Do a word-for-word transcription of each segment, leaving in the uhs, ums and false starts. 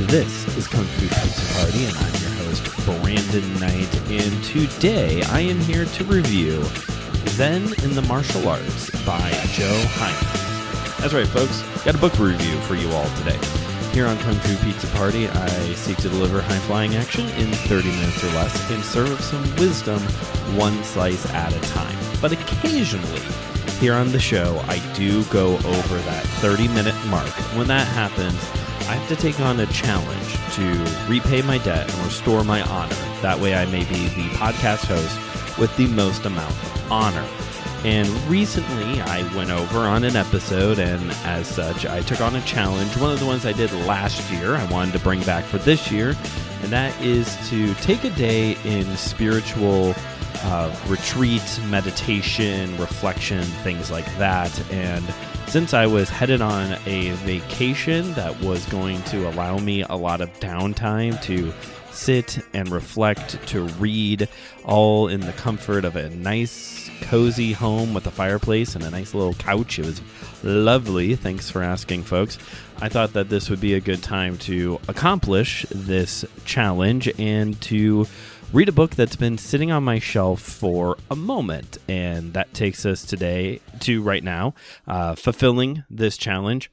This is Kung Fu Pizza Party, and I'm your host, Brandon Knight, and today I am here to review Zen in the Martial Arts by Joe Hyman. That's right, folks, got a book review for you all today. Here on Kung Fu Pizza Party, I seek to deliver high-flying action in thirty minutes or less and serve up some wisdom one slice at a time. But occasionally, here on the show, I do go over that thirty-minute mark. When that happens, I have to take on a challenge to repay my debt and restore my honor. That way I may be the podcast host with the most amount of honor. And recently I went over on an episode, and as such, I took on a challenge. One of the ones I did last year, I wanted to bring back for this year, and that is to take a day in spiritual uh, retreat, meditation, reflection, things like that. And since I was headed on a vacation that was going to allow me a lot of downtime to sit and reflect, to read, all in the comfort of a nice, cozy home with a fireplace and a nice little couch. It was lovely. Thanks for asking, folks. I thought that this would be a good time to accomplish this challenge and to read a book that's been sitting on my shelf for a moment. And that takes us today to right now, uh, fulfilling this challenge.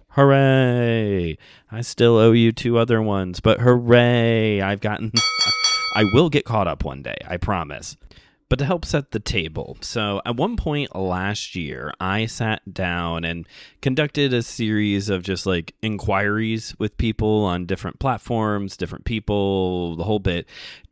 Hooray! I still owe you two other ones, but hooray! I've gotten... I will get caught up one day, I promise. But to help set the table, so at one point last year, I sat down and conducted a series of just like inquiries with people on different platforms, different people, the whole bit,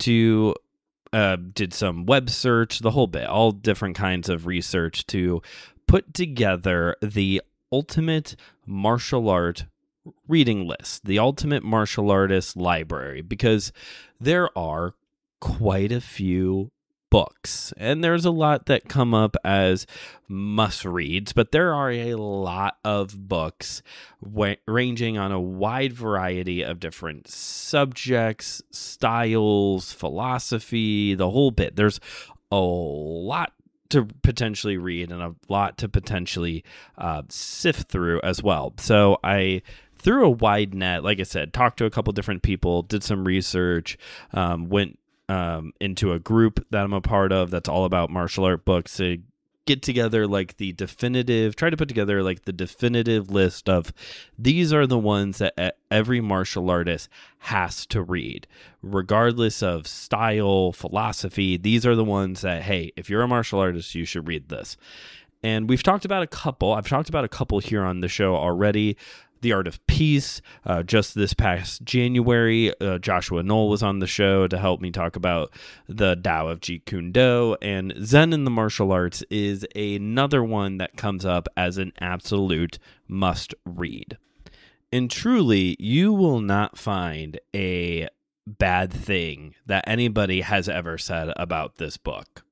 to uh, did some web search, the whole bit, all different kinds of research to put together the ultimate martial art reading list, the ultimate martial artist library, because there are quite a few books, and there's a lot that come up as must-reads, but there are a lot of books wa- ranging on a wide variety of different subjects, styles, philosophy, the whole bit. There's a lot to potentially read and a lot to potentially uh, sift through as well. So I threw a wide net, like I said, talked to a couple different people, did some research, um, went Um, into a group that I'm a part of that's all about martial art books to get together like the definitive, try to put together like the definitive list of these are the ones that every martial artist has to read, regardless of style, philosophy. These are the ones that, hey, if you're a martial artist, you should read this. And we've talked about a couple. I've talked about a couple here on the show already. The Art of Peace, uh, just this past January, uh, Joshua Knoll was on the show to help me talk about the Tao of Jeet Kune Do, and Zen in the Martial Arts is another one that comes up as an absolute must-read. And truly, you will not find a bad thing that anybody has ever said about this book.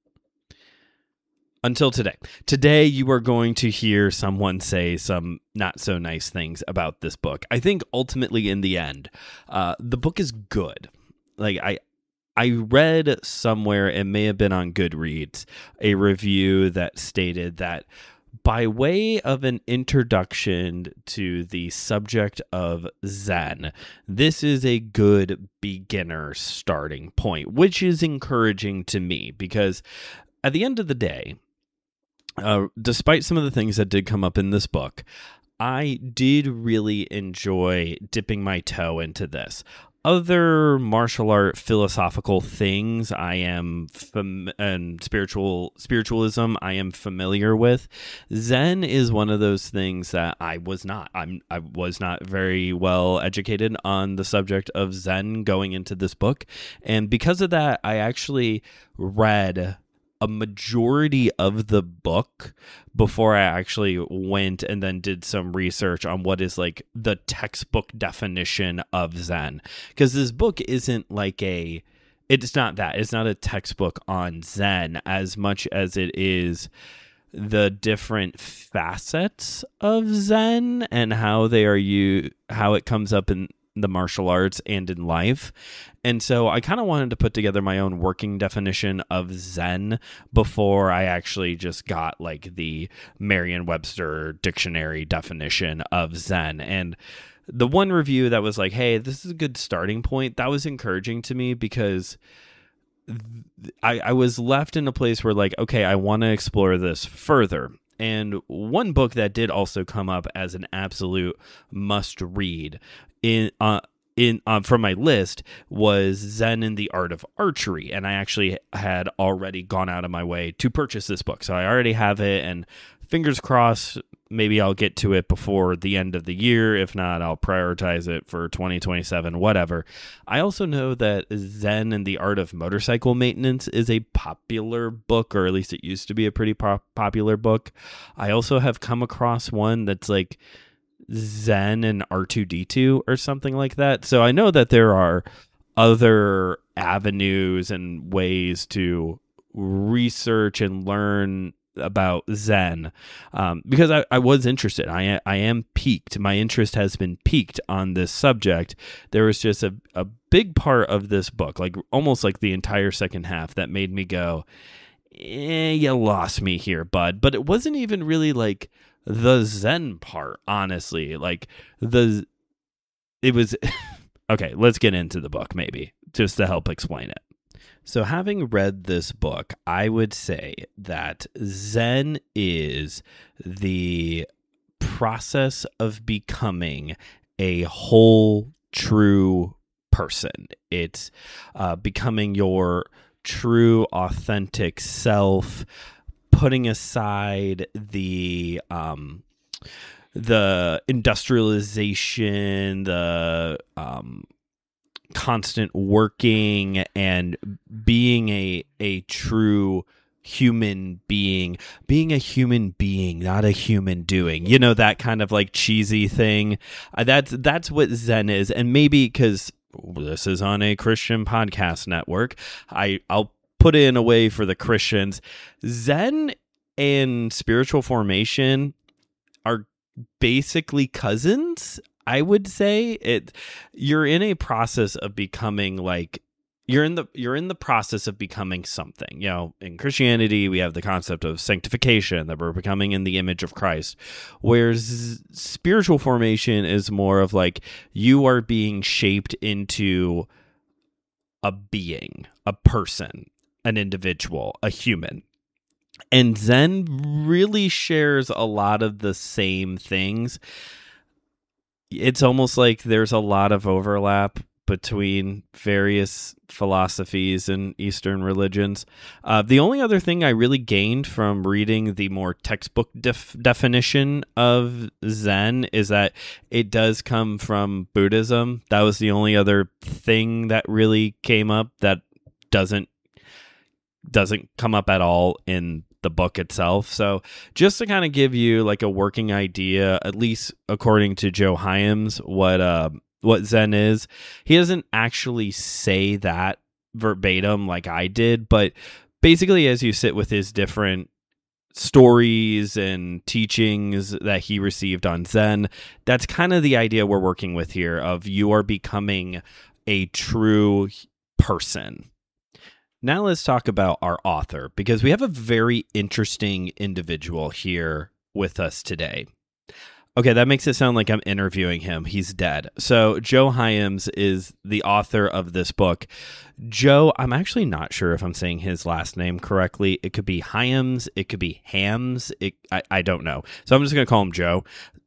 Until today. Today, you are going to hear someone say some not so nice things about this book. I think ultimately in the end, uh, the book is good. Like I, I read somewhere, it may have been on Goodreads, a review that stated that by way of an introduction to the subject of Zen, this is a good beginner starting point, which is encouraging to me because at the end of the day, Uh, despite some of the things that did come up in this book, I did really enjoy dipping my toe into this. Other martial art philosophical things I am fam- and spiritual spiritualism I am familiar with. Zen is one of those things that I was not. I'm I was not very well educated on the subject of Zen going into this book, and because of that, I actually read a majority of the book before I actually went and then did some research on what is like the textbook definition of Zen. Because this book isn't like a, it's not that, it's not a textbook on Zen as much as it is the different facets of Zen and how they are you, how it comes up in the martial arts and in life. And so I kind of wanted to put together my own working definition of Zen before I actually just got like the Merriam-Webster dictionary definition of Zen. And the one review that was like, hey, this is a good starting point, that was encouraging to me because I, I was left in a place where like, okay, I want to explore this further. And one book that did also come up as an absolute must read in uh, in uh, from my list was Zen and the Art of Archery. And I actually had already gone out of my way to purchase this book. So I already have it, and fingers crossed, maybe I'll get to it before the end of the year. If not, I'll prioritize it for twenty twenty-seven, whatever. I also know that Zen and the Art of Motorcycle Maintenance is a popular book, or at least it used to be a pretty pop- popular book. I also have come across one that's like Zen and R two D two or something like that. So I know that there are other avenues and ways to research and learn about Zen, um, because I, I was interested. I I am piqued. My interest has been piqued on this subject. There was just a, a big part of this book, like almost like the entire second half, that made me go, eh, you lost me here, bud. But it wasn't even really like the Zen part, honestly. Like the, it was, okay, let's get into the book maybe, just to help explain it. So having read this book, I would say that Zen is the process of becoming a whole, true person. It's uh, becoming your true, authentic self, putting aside the um, the industrialization, the um, constant working, and being a a true human being, being a human being, not a human doing, you know, that kind of like cheesy thing. Uh, that's that's what Zen is. And maybe because this is on a Christian podcast network, I I'll put it in a way for the Christians. Zen and spiritual formation are basically cousins. I would say it. You're in a process of becoming like you're in the you're in the process of becoming something. You know, in Christianity, we have the concept of sanctification, that we're becoming in the image of Christ. Whereas spiritual formation is more of like you are being shaped into a being, a person, an individual, a human. And Zen really shares a lot of the same things. It's almost like there's a lot of overlap between various philosophies and Eastern religions. Uh, the only other thing I really gained from reading the more textbook def- definition of Zen is that it does come from Buddhism. That was the only other thing that really came up that doesn't doesn't come up at all in the book itself. So just to kind of give you like a working idea, at least according to Joe Hyams, what uh what Zen is, he doesn't actually say that verbatim like I did, but basically as you sit with his different stories and teachings that he received on Zen, that's kind of the idea we're working with here, of you are becoming a true person. Now let's talk about our author, because we have a very interesting individual here with us today. Okay, that makes it sound like I'm interviewing him. He's dead. So Joe Hyams is the author of this book. Joe, I'm actually not sure if I'm saying his last name correctly. It could be Hyams. It could be Hams. It, I, I don't know. So I'm just going to call him Joe.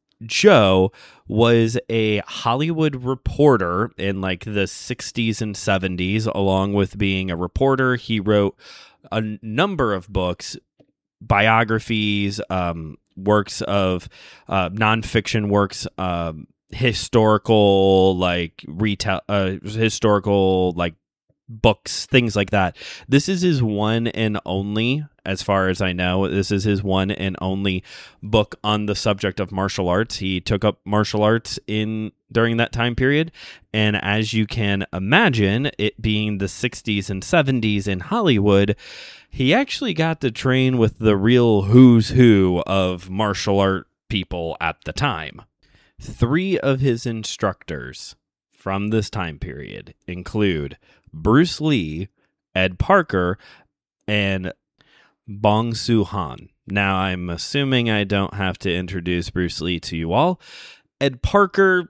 Joe was a Hollywood reporter in like the sixties and seventies. Along with being a reporter, he wrote a number of books, biographies, um, works of uh, nonfiction works, um, historical like retail, uh, historical like books, things like that. This is his one and only, as far as I know, this is his one and only book on the subject of martial arts. He took up martial arts in during that time period. And as you can imagine, it being the sixties and seventies in Hollywood, he actually got to train with the real who's who of martial art people at the time. Three of his instructors from this time period include Bruce Lee, Ed Parker, and Bong Soo-han. Now, I'm assuming I don't have to introduce Bruce Lee to you all. Ed Parker,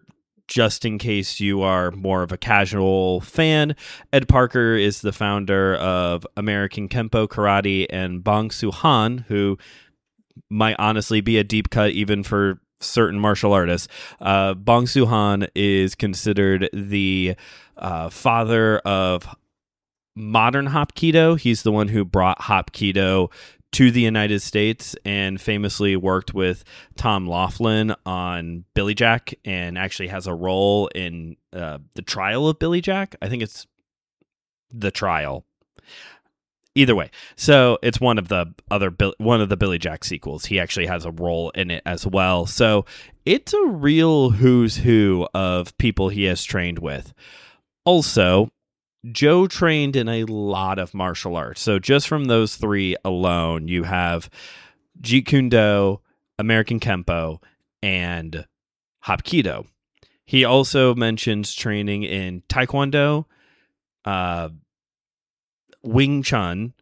just in case you are more of a casual fan, Ed Parker is the founder of American Kempo Karate and Bong Soo Han, who might honestly be a deep cut even for certain martial artists. Uh, Bong Soo Han is considered the uh, father of modern Hapkido. He's the one who brought Hapkido to the United States and famously worked with Tom Laughlin on Billy Jack and actually has a role in uh, the trial of Billy Jack. I think it's the trial. Either way, so it's one of the other one of the Billy Jack sequels. He actually has a role in it as well. So it's a real who's who of people he has trained with. Also, Joe trained in a lot of martial arts. So just from those three alone, you have Jeet Kune Do, American Kempo, and Hapkido. He also mentions training in Taekwondo, uh, Wing Chun,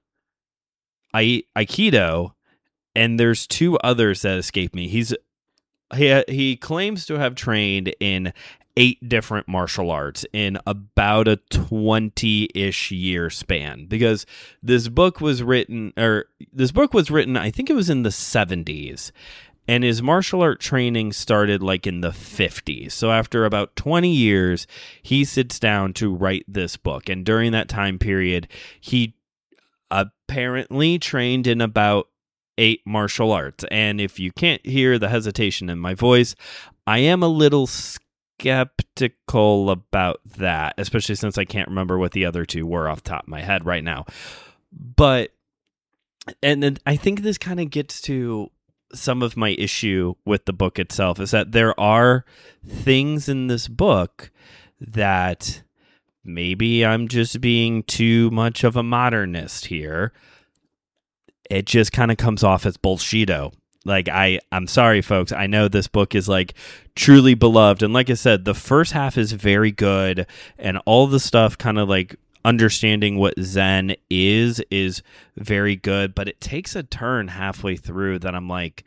I- Aikido, and there's two others that escape me. He's he he claims to have trained in eight different martial arts in about a twenty-ish year span, because this book was written or this book was written I think it was in the seventies, and his martial art training started like in the fifties. So after about twenty years, he sits down to write this book, and during that time period, he apparently trained in about eight martial arts. And if you can't hear the hesitation in my voice, I am a little skeptical about that, especially since I can't remember what the other two were off the top of my head right now. But, and then I think this kind of gets to some of my issue with the book itself, is that there are things in this book that maybe I'm just being too much of a modernist here. It just kind of comes off as bullshito. Like, I, I'm sorry, folks. I know this book is, like, truly beloved. And like I said, the first half is very good. And all the stuff kind of, like, understanding what Zen is, is very good. But it takes a turn halfway through that I'm like,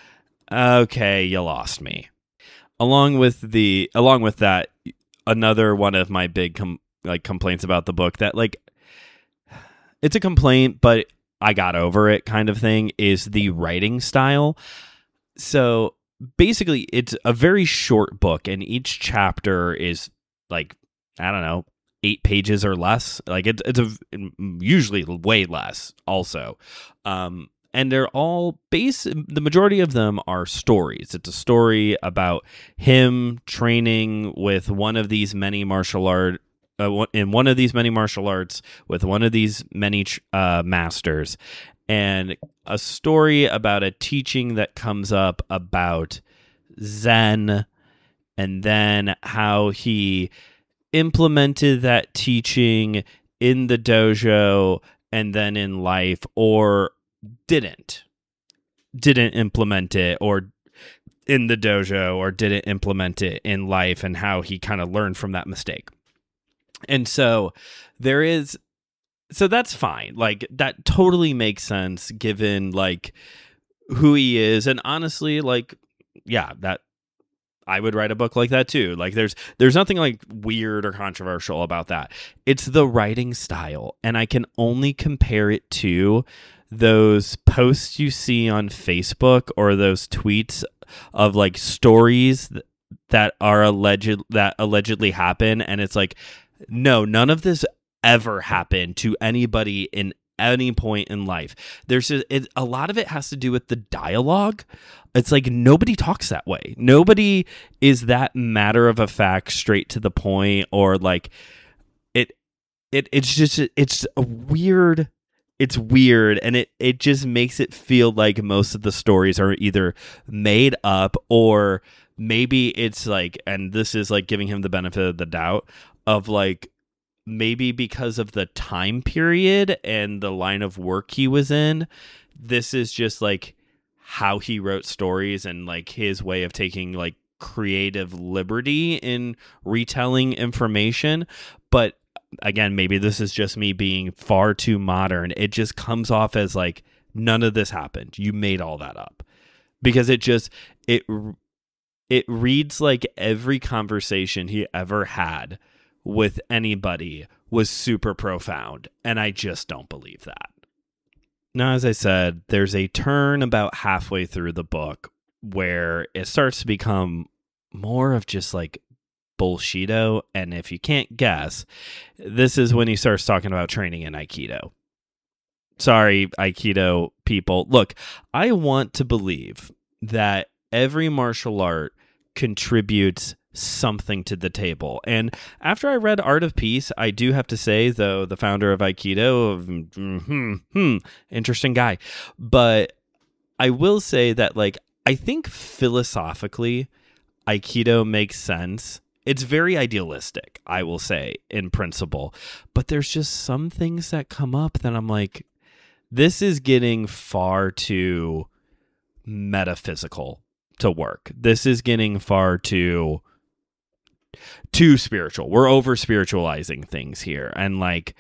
okay, you lost me. Along with the, along with that, another one of my big, com- like, complaints about the book that, like, it's a complaint, but I got over it kind of thing, is the writing style. So basically, it's a very short book, and each chapter is like, I don't know, eight pages or less. Like it's it's a usually way less also. Um, and they're all base. The majority of them are stories. It's a story about him training with one of these many martial art. Uh, in one of these many martial arts with one of these many uh, masters, and a story about a teaching that comes up about Zen, and then how he implemented that teaching in the dojo and then in life, or didn't didn't implement it, or in the dojo, or didn't implement it in life, and how he kind of learned from that mistake. And so there is, so that's fine. Like, that totally makes sense given, like, who he is. And honestly, like, yeah, that I would write a book like that too. Like, there's there's nothing like weird or controversial about that. It's the writing style. And I can only compare it to those posts you see on Facebook, or those tweets of, like, stories that are alleged that allegedly happen, and it's like, no, none of this ever happened to anybody in any point in life. There's a, it, a lot of it has to do with the dialogue. It's like nobody talks that way. Nobody is that matter of a fact, straight to the point, or like it. It it's just it's a weird. It's weird, and it it just makes it feel like most of the stories are either made up, or maybe it's like, and this is like giving him the benefit of the doubt, of like maybe because of the time period and the line of work he was in, this is just like how he wrote stories, and like his way of taking like creative liberty in retelling information. But again, maybe this is just me being far too modern. It just comes off as like, none of this happened. You made all that up, because it just, it, it reads like every conversation he ever had with anybody was super profound, and I just don't believe that. Now, as I said, there's a turn about halfway through the book where it starts to become more of just like bullshito, and if you can't guess, this is when he starts talking about training in Aikido. Sorry, Aikido people. Look, I want to believe that every martial art contributes something to the table. And after I read Art of Peace, I do have to say, though, the founder of Aikido, hmm, hmm, interesting guy. But I will say that, like, I think philosophically, Aikido makes sense. It's very idealistic, I will say, in principle. But there's just some things that come up that I'm like, this is getting far too metaphysical to work. This is getting far too too spiritual. We're over spiritualizing things here, and like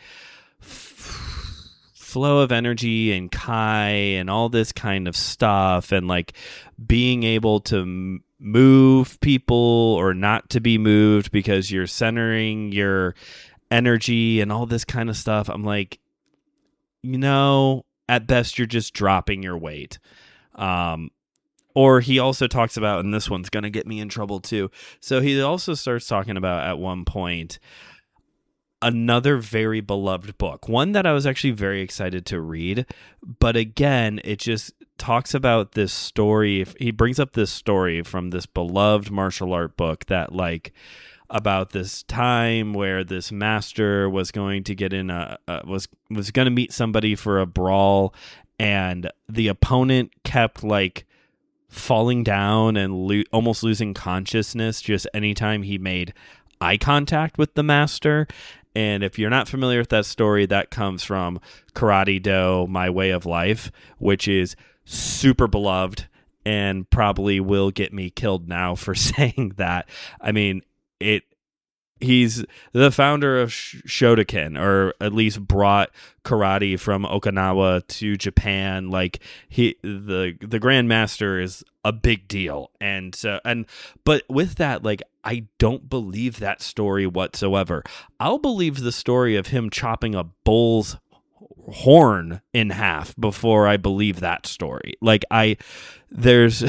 f- flow of energy and kai and all this kind of stuff, and like being able to m- move people or not to be moved because you're centering your energy and all this kind of stuff. I'm like, you know, at best you're just dropping your weight. Um, or he also talks about, and this one's going to get me in trouble too. So he also starts talking about at one point another very beloved book, one that I was actually very excited to read. But again, it just talks about this story. He brings up this story from this beloved martial art book that like, about this time where this master was going to get in a, a was was going to meet somebody for a brawl, and the opponent kept like falling down and lo- almost losing consciousness just anytime he made eye contact with the master. And if you're not familiar with that story, that comes from Karate Do, My Way of Life, which is super beloved and probably will get me killed now for saying that. I mean, It he's the founder of Shotokan, or at least brought karate from Okinawa to Japan. Like he, the the Grandmaster is a big deal, and so and but with that, like I don't believe that story whatsoever. I'll believe the story of him chopping a bull's horn in half before I believe that story. Like I, there's,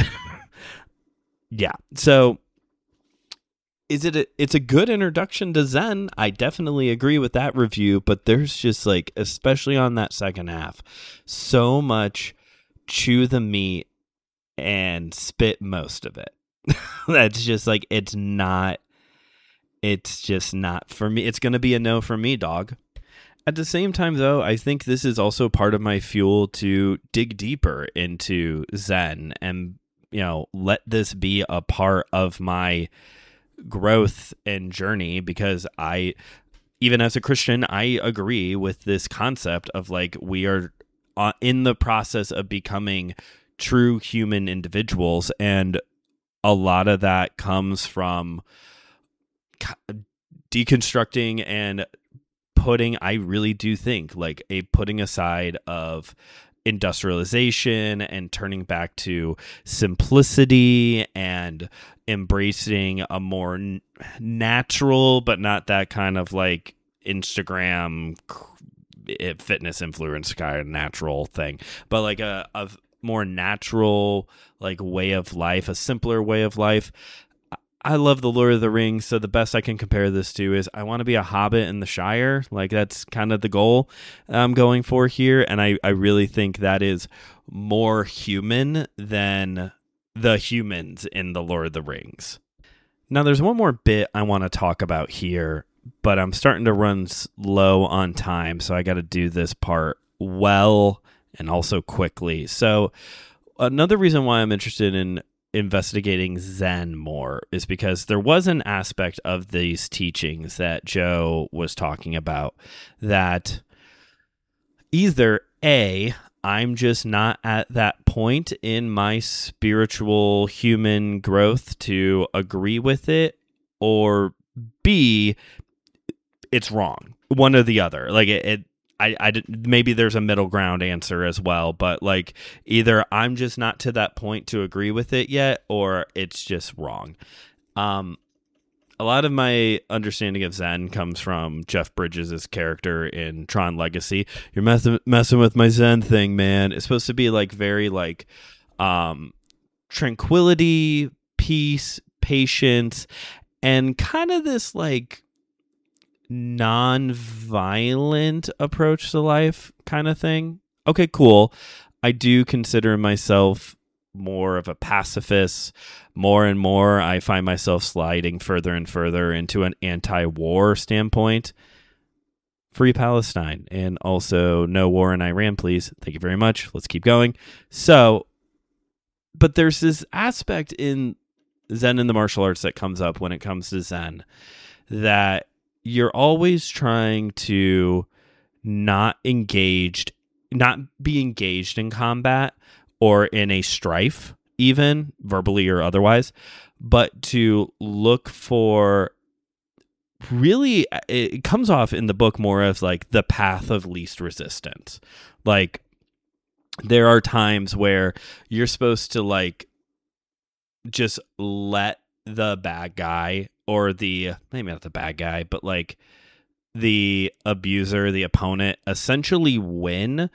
yeah, so. Is it a, it's a good introduction to Zen. I definitely agree with that review, but there's just like, especially on that second half, so much chew the meat and spit most of it. That's just like, it's not, it's just not for me. It's going to be a no for me, dog. At the same time, though, I think this is also part of my fuel to dig deeper into Zen and, you know, let this be a part of my growth and journey, because I, even as a Christian, I agree with this concept of like we are uh, in the process of becoming true human individuals, and a lot of that comes from deconstructing and putting, I really do think, like a putting aside of industrialization and turning back to simplicity and embracing a more n- natural, but not that kind of like Instagram fitness influence kind of natural thing, but like a, a more natural like way of life, a simpler way of life. I love the Lord of the Rings, so the best I can compare this to is I want to be a hobbit in the Shire. Like, that's kind of the goal I'm going for here, and I, I really think that is more human than the humans in the Lord of the Rings. Now, there's one more bit I want to talk about here, but I'm starting to run low on time, so I got to do this part well and also quickly. So, another reason why I'm interested in investigating Zen more is because there was an aspect of these teachings that Joe was talking about that either A, I'm just not at that point in my spiritual human growth to agree with it, or B, it's wrong. One or the other. Like it, it I, I maybe there's a middle ground answer as well, but like either I'm just not to that point to agree with it yet, or it's just wrong. Um, a lot of my understanding of Zen comes from Jeff Bridges' character in Tron Legacy. You're messing messing with my Zen thing, man. It's supposed to be like very like um, tranquility, peace, patience, and kind of this like non-violent approach to life kind of thing. Okay, cool. I do consider myself more of a pacifist. More and more, I find myself sliding further and further into an anti-war standpoint. Free Palestine, and also no war in Iran, please. Thank you very much. Let's keep going. So, but there's this aspect in Zen and the martial arts that comes up when it comes to Zen, that you're always trying to not engaged, not be engaged in combat or in a strife, even verbally or otherwise, but to look for really, it comes off in the book more as like the path of least resistance. Like there are times where you're supposed to like just let the bad guy or the, maybe not the bad guy, but like the abuser, the opponent essentially win,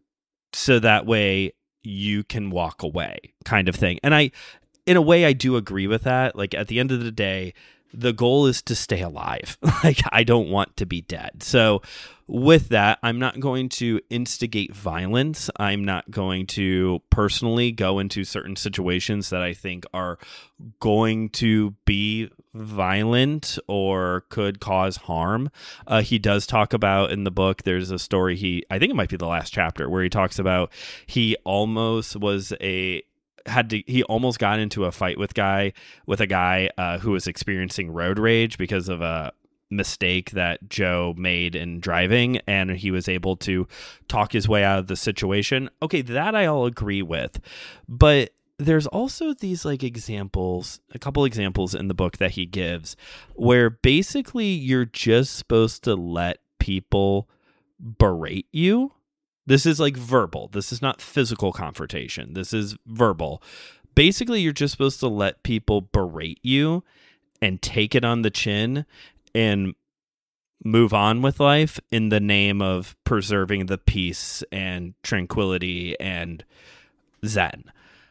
so that way you can walk away, kind of thing. And I, in a way, I do agree with that. Like at the end of the day, the goal is to stay alive. Like I don't want to be dead. So with that, I'm not going to instigate violence. I'm not going to personally go into certain situations that I think are going to be violent or could cause harm. Uh, he does talk about in the book, there's a story he, I think it might be the last chapter, where he talks about he almost was a, had to, he almost got into a fight with guy, with a guy uh, who was experiencing road rage because of a mistake that Joe made in driving, and he was able to talk his way out of the situation. Okay, that I all agree with, but there's also these like examples, a couple examples in the book that he gives where basically you're just supposed to let people berate you. This is like verbal. This is not physical confrontation. This is verbal. Basically, you're just supposed to let people berate you and take it on the chin and move on with life in the name of preserving the peace and tranquility and Zen.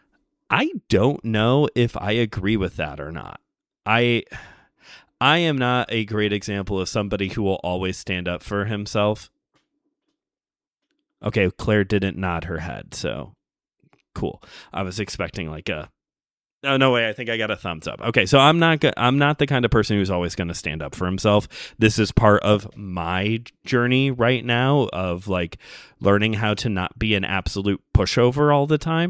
I don't know if I agree with that or not. I I am not a great example of somebody who will always stand up for himself. Okay, Claire didn't nod her head, so cool. I was expecting like a Oh, no way. I think I got a thumbs up. Okay, so I'm not go- I'm not the kind of person who's always going to stand up for himself. This is part of my journey right now of like learning how to not be an absolute pushover all the time.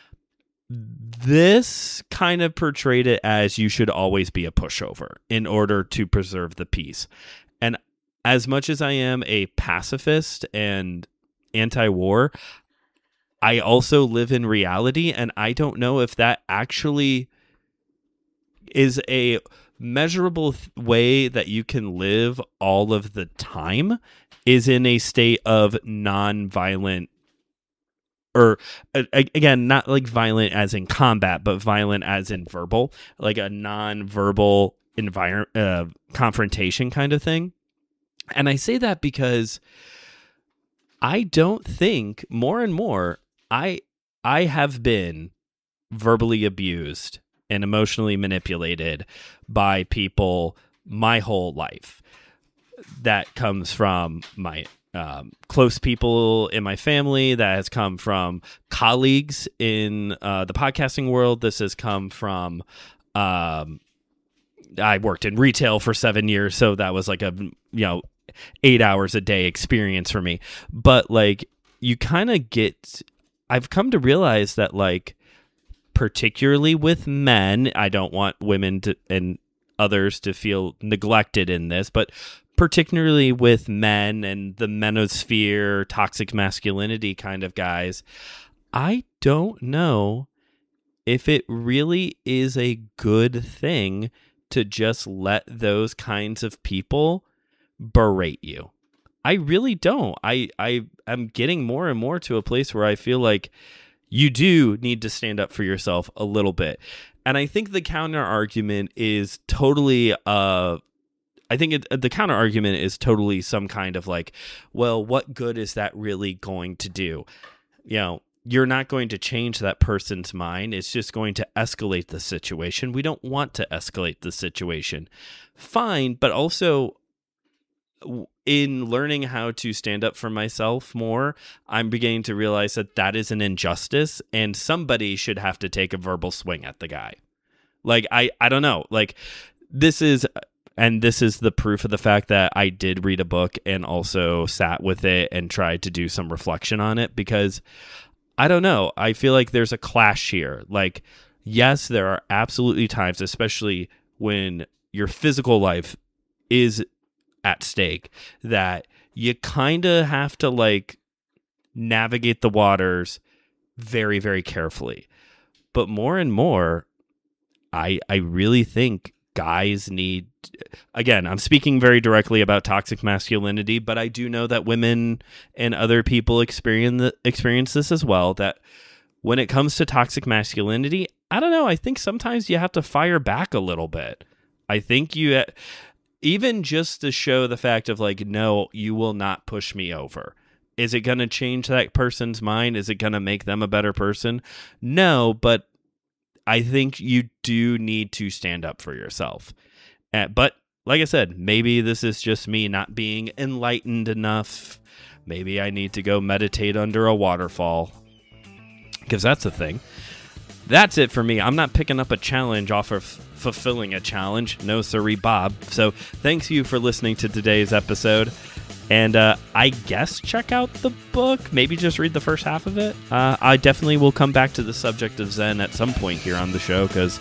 This kind of portrayed it as you should always be a pushover in order to preserve the peace. And as much as I am a pacifist and anti-war, I also live in reality, and I don't know if that actually is a measurable th- way that you can live all of the time, is in a state of non-violent, or uh, again, not like violent as in combat, but violent as in verbal, like a non-verbal environment, uh, confrontation kind of thing. And I say that because I don't think more and more I I have been verbally abused and emotionally manipulated by people my whole life. That comes from my um, close people in my family. That has come from colleagues in uh, the podcasting world. This has come from um, I worked in retail for seven years, so that was like a you know eight hours a day experience for me. But like you kind of get. I've come to realize that, like, particularly with men, I don't want women to, and others to feel neglected in this, but particularly with men and the manosphere, toxic masculinity kind of guys, I don't know if it really is a good thing to just let those kinds of people berate you. I really don't. I, I am getting more and more to a place where I feel like you do need to stand up for yourself a little bit. And I think the counter argument is totally, uh, I think it, the counter argument is totally some kind of like, well, what good is that really going to do? You know, you're not going to change that person's mind. It's just going to escalate the situation. We don't want to escalate the situation. Fine, but also in learning how to stand up for myself more, I'm beginning to realize that that is an injustice and somebody should have to take a verbal swing at the guy. Like, I, I don't know. Like, this is, and this is the proof of the fact that I did read a book and also sat with it and tried to do some reflection on it, because I don't know. I feel like there's a clash here. Like, yes, there are absolutely times, especially when your physical life is at stake, that you kind of have to like navigate the waters very, very carefully. But more and more, I I really think guys need, again, I'm speaking very directly about toxic masculinity, but I do know that women and other people experience the, experience this as well, that when it comes to toxic masculinity, I don't know, I think sometimes you have to fire back a little bit. I think you, even just to show the fact of like, no, you will not push me over. Is it going to change that person's mind? Is it going to make them a better person? No, but I think you do need to stand up for yourself. Uh, but like I said, maybe this is just me not being enlightened enough. Maybe I need to go meditate under a waterfall, because that's a thing. That's it for me. I'm not picking up a challenge off of fulfilling a challenge. No, sirree, Bob. So thanks you for listening to today's episode. And uh, I guess check out the book. Maybe just read the first half of it. Uh, I definitely will come back to the subject of Zen at some point here on the show, because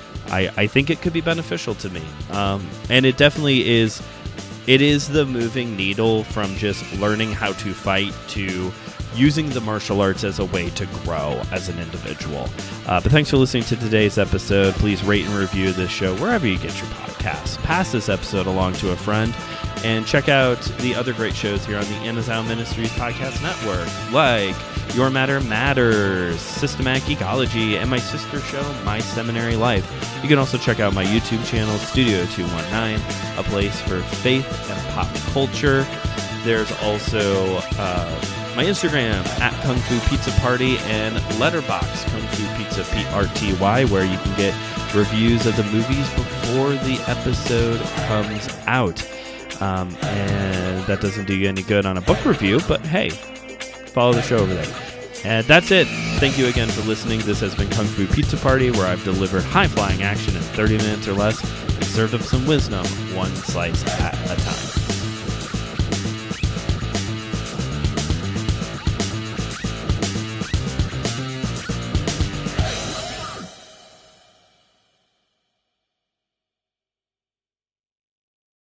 I, I think it could be beneficial to me. Um, and it definitely is. It is the moving needle from just learning how to fight to using the martial arts as a way to grow as an individual. Uh, but thanks for listening to today's episode. Please rate and review this show wherever you get your podcasts. Pass this episode along to a friend, and check out the other great shows here on the Anazao Ministries Podcast Network, like Your Matter Matters, Systematic Geekology, and my sister show, My Seminary Life. You can also check out my YouTube channel, Studio two nineteen, a place for faith and pop culture. There's also uh, my Instagram, at Kung Fu Pizza Party, and Letterboxd, Kung Fu Pizza P R T Y, where you can get reviews of the movies before the episode comes out. Um, and that doesn't do you any good on a book review, but hey, follow the show over there. And that's it. Thank you again for listening. This has been Kung Fu Pizza Party, where I've delivered high-flying action in thirty minutes or less and served up some wisdom one slice at a time.